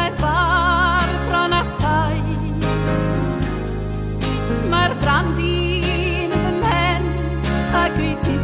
Mae'r bar bron a chau. Mae'r brandi'n fy mhen ac wyt ti